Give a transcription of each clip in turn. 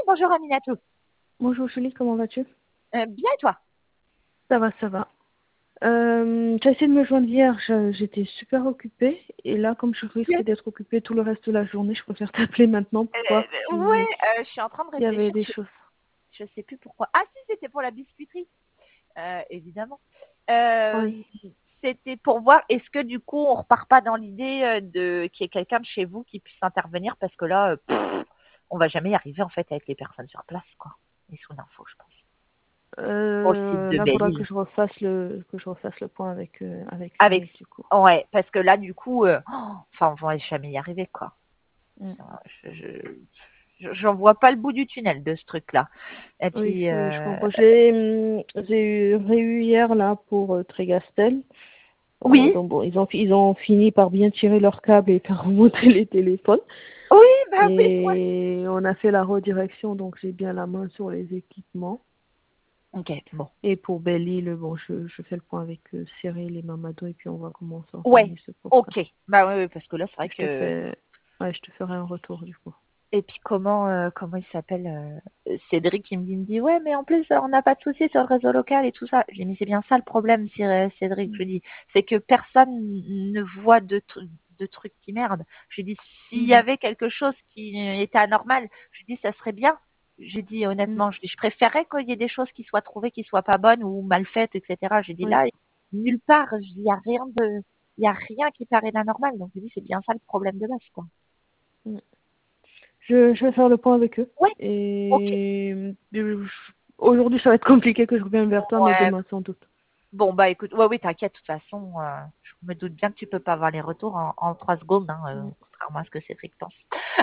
bonjour Aminatou. Bonjour Julie, comment vas-tu? Bien et toi? Ça va, ça va. Tu as essayé de me joindre hier, j'étais super occupée. Et là, comme je risque Yes. d'être occupée tout le reste de la journée, je préfère t'appeler maintenant pour voir Ouais, si je suis en train de il y avait réfléchir. des choses. Je sais plus pourquoi. Ah si, c'était pour la biscuiterie, évidemment. Euh, Oui. C'était pour voir est-ce que du coup on repart pas dans l'idée de qu'il y ait quelqu'un de chez vous qui puisse intervenir parce que là, on va jamais y arriver en fait avec les personnes sur place quoi. Et sous l'info, je pense. Au site de Là, il faudra que Belle-Île. je refasse le point avec Avec, Cyril, du coup. ouais, parce que là du coup, enfin on va jamais y arriver quoi. Mm. J'en vois pas le bout du tunnel de ce truc-là. Et Oui, puis, je comprends. J'ai eu hier là pour Trégastel. oui, Donc bon, ils ont fini par bien tirer leur câble et faire remonter les téléphones. oui, bah oui, ouais. Et on a fait la redirection, donc j'ai bien la main sur les équipements. Ok, bon. Et pour Belle-Île, bon, je fais le point avec Cyril et Mamadou et puis on va comment on Ouais, s'organise pour ça. ok. Bah oui, oui, parce que là, c'est vrai Je te que. fais, ouais, je te ferai un retour du coup. Et puis comment il s'appelle Cédric, il me dit, ouais, mais en plus, on n'a pas de soucis sur le réseau local et tout ça. J'ai dit, mais c'est bien ça le problème, Cédric. Je lui dis, c'est que personne ne voit de trucs qui merdent. Je lui dis, s'il y Mhm. avait quelque chose qui était anormal, je lui dis, ça serait bien. J'ai dit Mhm. honnêtement, je préférerais qu'il y ait des choses qui soient trouvées, qui soient pas bonnes ou mal faites, etc. J'ai dit Oui. là, nulle part, il y a rien il y a rien qui paraît d'anormal. Donc je dis, c'est bien ça le problème de base, quoi. Mhm. Je vais faire le point avec eux. Ouais, ok. Et aujourd'hui, ça va être compliqué que je revienne vers toi, mais Ouais. demain sans doute. Bon, bah écoute, ouais, oui, t'inquiète, de toute façon, je me doute bien que tu peux pas avoir les retours en 3 secondes, hein, Mhm. contrairement à ce que Cédric pense.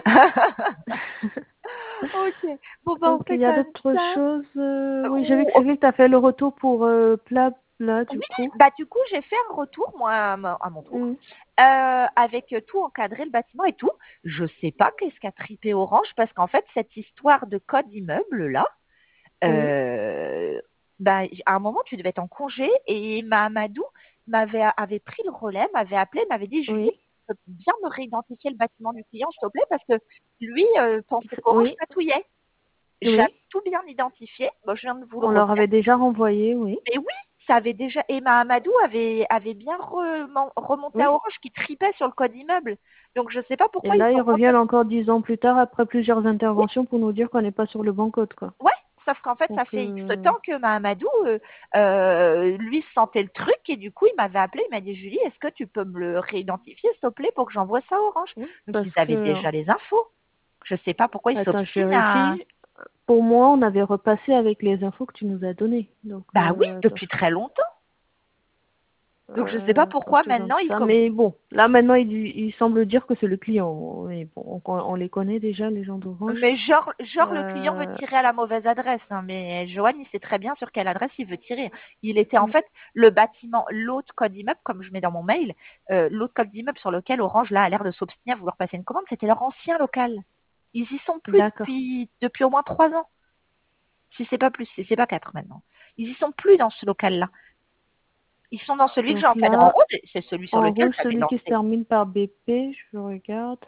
Ok, bon, bah on Donc fait il y a comme d'autres ça. choses. Oui, j'ai vu que Ou- Cyril t'a fait le retour pour Plat Oui, du coup. bah du coup, j'ai fait un retour, moi, à mon tour, Mhm. avec tout encadré, le bâtiment et tout. Je sais pas qu'est-ce qu'a tripé Orange, parce qu'en fait, cette histoire de code immeuble, là, Oui. bah, à un moment, tu devais être en congé et Mahamadou avait pris le relais, m'avait appelé, m'avait dit Julie, Oui. tu peux bien me réidentifier le bâtiment du client, s'il te plaît, parce que lui pensait qu'Orange Oui. patouillait. J'ai Oui. tout bien identifié. Bon, je viens de vous le On leur refaire. avait déjà renvoyé, oui. Mais oui, ça avait déjà. Et Mahamadou avait bien remonté à Oui. Orange qui tripait sur le code immeuble. Donc, je ne sais pas Et pourquoi ils là, ils sont reviennent encore 10 ans plus tard, après plusieurs revenus. interventions, pour nous dire qu'on n'est pas sur le bon code, quoi. Ouais, sauf qu'en fait, ça Donc, fait X temps que Mahamadou, lui, sentait le truc et du coup, il m'avait appelé, il m'a dit Julie, est-ce que tu peux me le réidentifier, s'il te plaît, pour que j'envoie ça à Orange? oui, Donc, parce ils avaient que, déjà les infos. Je sais pas pourquoi ils attends, je s'obstinent à. vérifie. Pour moi, on avait repassé avec les infos que tu nous as données. Donc, Bah oui, attends, depuis très longtemps. Donc, je sais pas attends, je pourquoi te donne maintenant ils ça. comme. Mais bon, là, maintenant, il semble dire que c'est le client. Mais bon, on les connaît déjà, les gens d'Orange. Mais genre le client veut Euh, tirer à la mauvaise adresse, hein, mais Johan, il sait très bien sur quelle adresse il veut tirer. Il était en mm, fait le bâtiment, l'autre code immeuble, comme je mets dans mon mail, l'autre code immeuble sur lequel Orange là a l'air de s'obstiner à vouloir passer une commande, c'était leur ancien local. Ils y sont plus d'accord. depuis au moins 3 ans, si c'est pas plus, si c'est pas 4 maintenant. Ils y sont plus dans ce local-là. Ils sont dans celui que Donc j'encadre en là, rouge, et c'est celui sur en lequel rouge, tu avais celui qui se lancé. termine par BP, je regarde.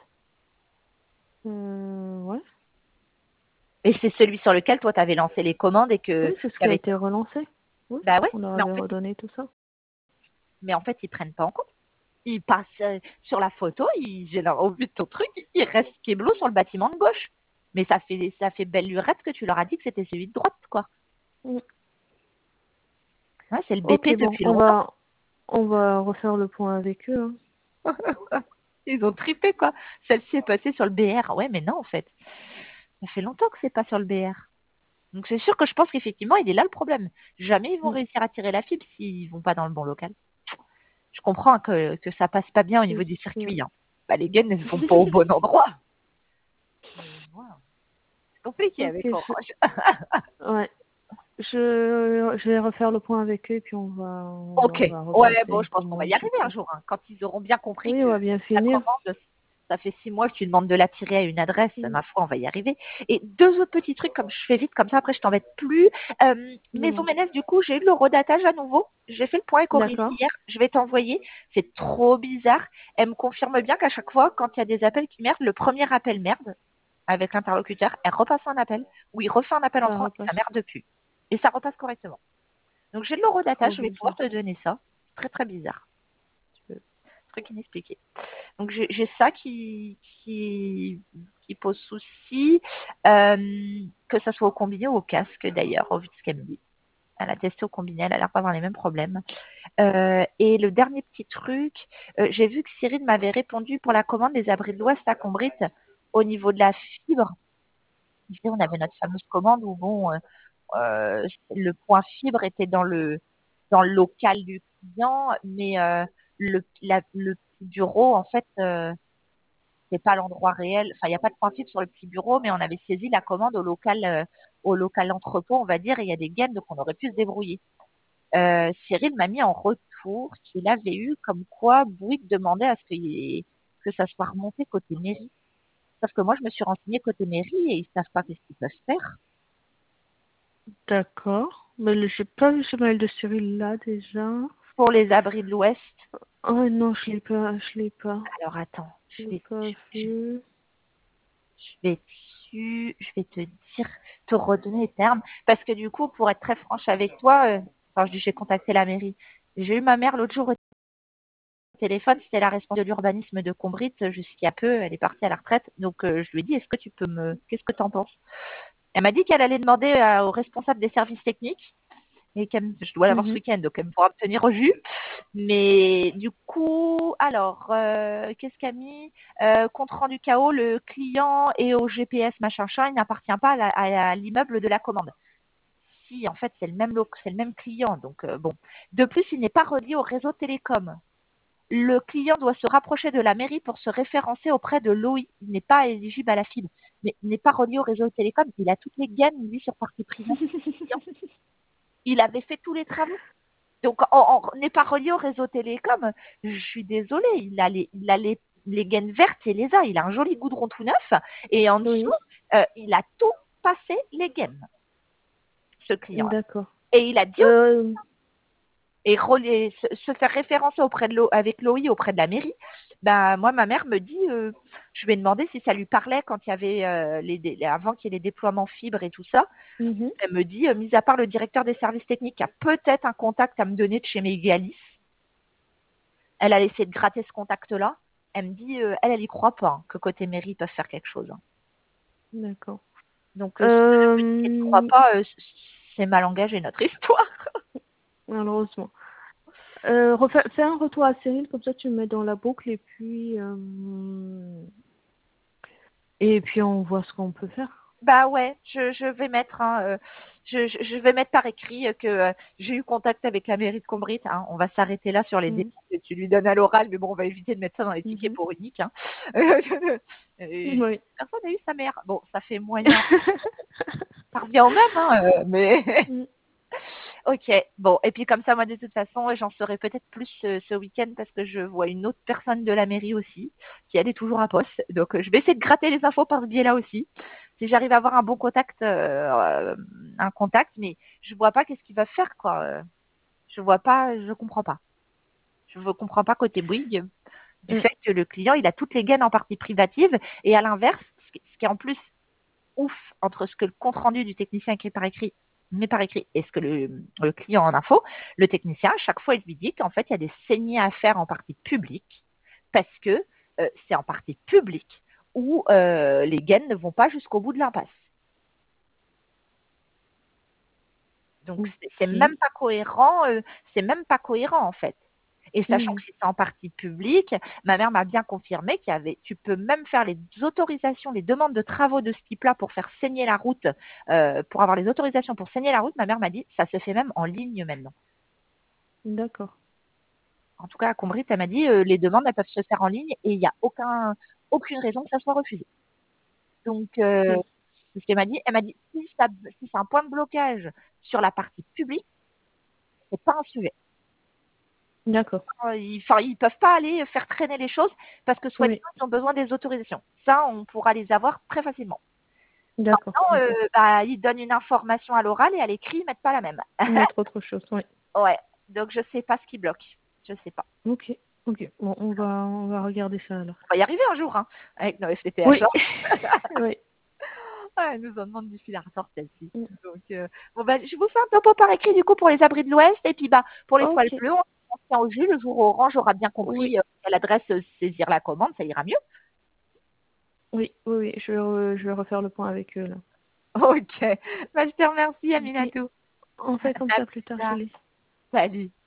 Ouais. Et c'est celui sur lequel toi tu avais lancé les commandes et que Oui, c'est ce qui qui a avait. été relancé. Oui, Bah ouais, on leur avait redonné tout ça. mais en fait ils prennent pas en compte. Il passe sur la photo, au vu de ton truc, il reste Keblo sur le bâtiment de gauche. Mais ça fait belle lurette que tu leur as dit que c'était celui de droite, quoi. Mm. Ouais, c'est le BP Ok, bon, depuis on longtemps. va, on va refaire le point avec eux, hein. Ils ont trippé, quoi. Celle-ci est passée sur le BR. Ouais, mais non, en fait. Ça fait longtemps que c'est pas sur le BR. Donc c'est sûr que je pense qu'effectivement, il est là le problème. Jamais ils vont Mm. réussir à tirer la fibre s'ils vont pas dans le bon local. Je comprends hein, que ça passe pas bien au niveau C'est du sûr. circuit. Hein. Bah, les gaines ne vont pas au bon endroit. Mais voilà, c'est compliqué Ok, avec Orange. ouais. Je vais refaire le point avec eux et puis Ok, on va ouais, bon, regarder je pense qu'on va comment y du arriver un coup. jour, hein, quand ils auront bien compris Oui, que on va bien la finir. commande, ça fait 6 mois que tu demandes de l'attirer à une adresse, Mm. ma foi, on va y arriver. Et deux autres petits trucs, comme je fais vite, comme ça, après je t'embête plus. Maison Dis-moi. Ménès, du coup, j'ai eu le redatage à nouveau. J'ai fait le point avec Aurélie D'accord. hier, je vais t'envoyer. C'est trop bizarre. Elle me confirme bien qu'à chaque fois, quand il y a des appels qui merdent, le premier appel merde. avec l'interlocuteur, elle repasse un appel, ou il refait un appel Ça entrant et repasse. ça merde depuis. Et ça repasse correctement. Donc j'ai de l'eurodata, Trop je vais pouvoir te bizarre. donner ça. Très très bizarre. Truc inexpliqué. Donc j'ai ça qui pose souci, que ça soit au combiné ou au casque d'ailleurs, au vu de ce qu'elle me dit. Elle a testé au combiné, elle a l'air pas avoir les mêmes problèmes. Et le dernier petit truc, j'ai vu que Cyril m'avait répondu pour la commande des abris de l'Ouest à Combrit au niveau de la fibre. On avait notre fameuse commande où bon, le point fibre était dans le local du client, mais le petit bureau, en fait, c'est pas l'endroit réel. Enfin, il n'y a pas de point fibre sur le petit bureau, mais on avait saisi la commande au local entrepôt, on va dire, et il y a des gaines, donc on aurait pu se débrouiller. Cyril m'a mis en retour qu'il avait eu comme quoi Bouygues demandait à ce que ça soit remonté côté mairie. Sauf que moi, je me suis renseignée côté mairie et ils savent pas qu'est-ce qu'ils peuvent faire. D'accord. Mais j'ai pas vu ce mail de Cyril là déjà. Pour les abris de l'Ouest, Oh non, je l'ai pas, je l'ai pas. alors attends, Je l'ai pas vu. je vais te dire, te redonner les termes, parce que du coup, pour être très franche avec toi, enfin, je dis j'ai contacté la mairie. J'ai eu ma mère l'autre jour au téléphone, c'était la responsable de l'urbanisme de Combrit jusqu'à peu, elle est partie à la retraite, donc je lui ai dit, qu'est-ce que t'en penses? Elle m'a dit qu'elle allait demander au responsable des services techniques, et je dois l'avoir ce Mhm. week-end, donc elle me pourra me tenir au jus. Mais du coup, alors, qu'est-ce qu'a mis compte rendu KO, le client et au GPS machin, il n'appartient pas à l'immeuble de la commande. Si, en fait, c'est le même client, donc bon. De plus, il n'est pas relié au réseau télécom. Le client doit se rapprocher de la mairie pour se référencer auprès de l'OI. Il n'est pas éligible à la fibre, mais il n'est pas relié au réseau télécom. Il a toutes les gaines, lui, sur partie privée. Il avait fait tous les travaux. Donc, on n'est pas relié au réseau télécom. Je suis désolée, il a les gaines vertes et les a. Il a un joli goudron tout neuf. Et en dessous, Oui, il a tout passé les gaines, ce client. d'accord. Et il a dit Euh, et se faire référencer avec l'OI auprès de la mairie. Ben, moi, ma mère me dit, je vais demander si ça lui parlait quand il y avait avant qu'il y ait les déploiements fibres et tout ça. mhm. Elle me dit, mis à part le directeur des services techniques qui a peut-être un contact à me donner de chez Megalis, elle a essayé de gratter ce contact-là. Elle me dit, elle y croit pas, hein, que côté mairie, ils peuvent faire quelque chose, hein. D'accord. Donc, si elle me dit qu'elle y croit Euh, pas, c'est mal engagé notre histoire. Malheureusement. Fais un retour à Cyril, comme ça tu me mets dans la boucle et puis on voit ce qu'on peut faire. Bah ouais, je vais mettre, hein, je vais mettre par écrit que j'ai eu contact avec la mairie de Combrit, hein. On va s'arrêter là sur les Mhm. détails que tu lui donnes à l'oral, mais bon, on va éviter de mettre ça dans les tickets Mhm. pour unique, hein. Et Oui. personne n'a eu sa mère. Bon, ça fait moyen. Ça revient au même, hein, mais Mm. ok. Bon, et puis comme ça, moi de toute façon, j'en saurai peut-être plus ce week-end parce que je vois une autre personne de la mairie aussi, qui elle est toujours à poste. Donc je vais essayer de gratter les infos par ce biais-là aussi. Si j'arrive à avoir un bon contact, un contact, mais je vois pas qu'est-ce qu'ils va faire, quoi. Je vois pas, je comprends pas. Je ne comprends pas côté Bouygues du Mm. fait que le client, il a toutes les gaines en partie privative et à l'inverse, ce qui est en plus ouf entre ce que le compte rendu du technicien écrit par écrit, met par écrit, et ce que le client en info, le technicien, à chaque fois, il lui dit qu'en fait, il y a des saignées à faire en partie publique parce que c'est en partie publique où les gaines ne vont pas jusqu'au bout de l'impasse. Donc, c'est Ok. même pas cohérent, c'est même pas cohérent en fait. Et sachant Mhm. que c'est en partie publique, ma mère m'a bien confirmé tu peux même faire les autorisations, les demandes de travaux de ce type-là pour faire saigner la route, pour avoir les autorisations pour saigner la route. Ma mère m'a dit, ça se fait même en ligne maintenant. D'accord. En tout cas, à Combrit, elle m'a dit, les demandes, elles peuvent se faire en ligne et il n'y a aucune raison que ça soit refusé. Donc, Ok. c'est ce qu'elle m'a dit. Elle m'a dit, si c'est un point de blocage sur la partie publique, c'est pas un sujet. D'accord. Ils peuvent pas aller faire traîner les choses parce que Oui. soi-disant, ils ont besoin des autorisations. Ça, on pourra les avoir très facilement. D'accord. Maintenant, Ok. ils donnent une information à l'oral et à l'écrit, ils mettent pas la même. Mettre autre chose. Oui. Ouais. Donc, je sais pas ce qui bloque. Je sais pas. Ok. Ok. Bon, on va regarder ça alors. On va y arriver un jour, hein, avec nos FTTH, Oui. hein. Oui. Ah, elle nous en demande du fil à retordre celle-ci. Mm. Donc, bon, bah, je vous fais un topo par écrit du coup pour les abris de l'Ouest. Et puis bah, pour les toiles Ok. bleues, on se tient au jus. Le jour où Orange aura bien Oui, compris quelle adresse saisir la commande, ça ira mieux. oui, oui, oui. Je vais refaire le point avec eux là. Ok. Bah, je te remercie, Ok. Aminatou. On fait comme À ça plus plus tard, tard. Julie. Salut.